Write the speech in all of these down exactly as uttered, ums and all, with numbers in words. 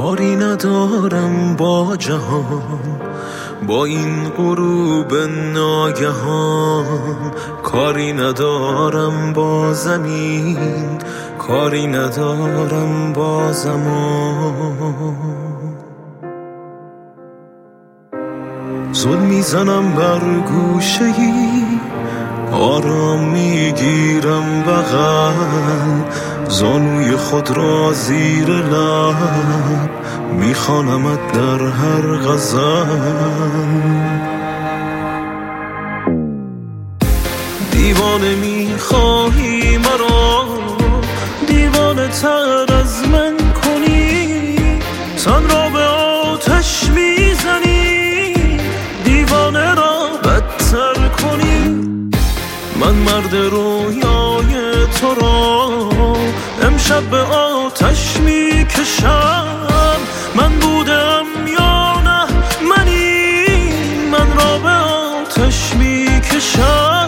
کاری ندارم با جهان، با این غروب ناگهان. کاری ندارم با زمین، کاری ندارم با زمان. زل میزنم بر گوشه ای، آرام میگیرم بغل، زانوی خود را زیر لب میخوانمت در هر غزل. دیوانه میخواهی مرا، دیوانه تر از من کنی، تن را به آتش میزنی، دیوانه را بدتر کنی. من مرد رویای تو را امشب به آتش میکشم. من بودم یا نه منی، من را به آتش میکشم.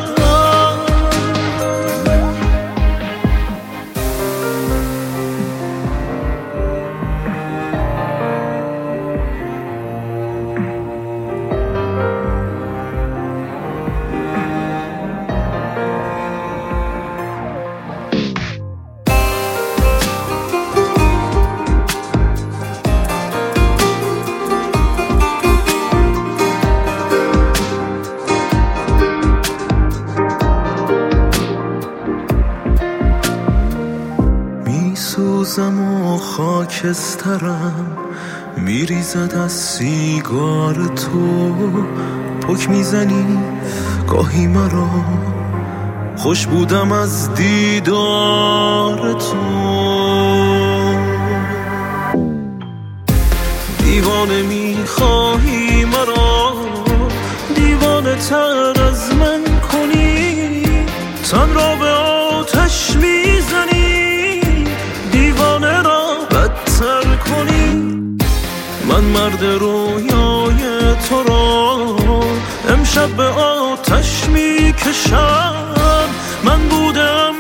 میسوزم و خاکسترم، میریزد از سیگار تو. پک میزنی گاهی مرا، خوش بودم از دیدار تو. دیوانه میخواهی مرا، دیوانه تر از من کنی، تن را به آتش میزنی، دیوانه را بدتر کنی. من مرد رویای تو را امشب به آتش میکشم. من بودم